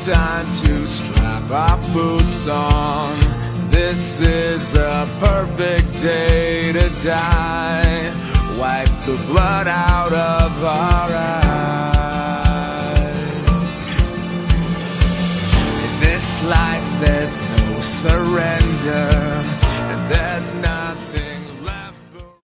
time to strap our boots on. This is a perfect day to die. Wipe the blood out of our eyes.